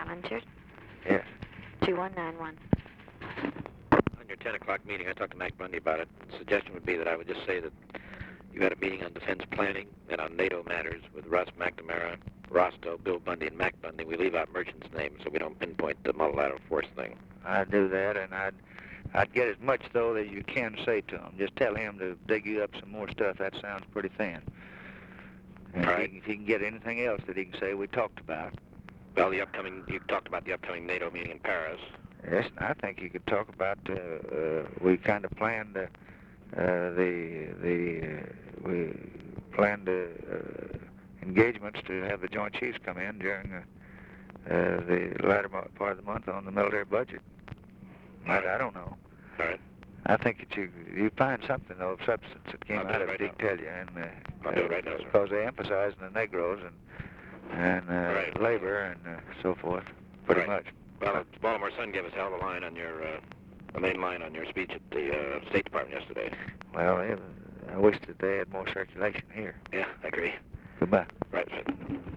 Munchard? Yes. 2191. On your 10 o'clock meeting, I talked to Mac Bundy about it. The suggestion would be that I would just say that you had a meeting on defense planning and on NATO matters with Russ McNamara, Rostow, Bill Bundy, and Mac Bundy. We leave out merchants' names so we don't pinpoint the multilateral force thing. I'd do that, and I'd get as much, though, that you can say to him. Just tell him to dig you up some more stuff. That sounds pretty thin. And Right. if he can get anything else that he can say we talked about. Well, you talked about the upcoming NATO meeting in Paris. Yes, and I think you could talk about, we kind of planned we planned engagements to have the Joint Chiefs come in during the latter part of the month on the military budget. I don't know. All right. I think that you find something though of substance that came out of Dick Tell you, and I'll do it right now, sir. because they emphasize the Negroes and Right. labor and so forth, pretty Right. much. Well, the Baltimore Sun gave us a hell of a line on your, the main line on your speech at the State Department yesterday. Well, I wish that they had more circulation here. Yeah, I agree. Goodbye. Right, sir.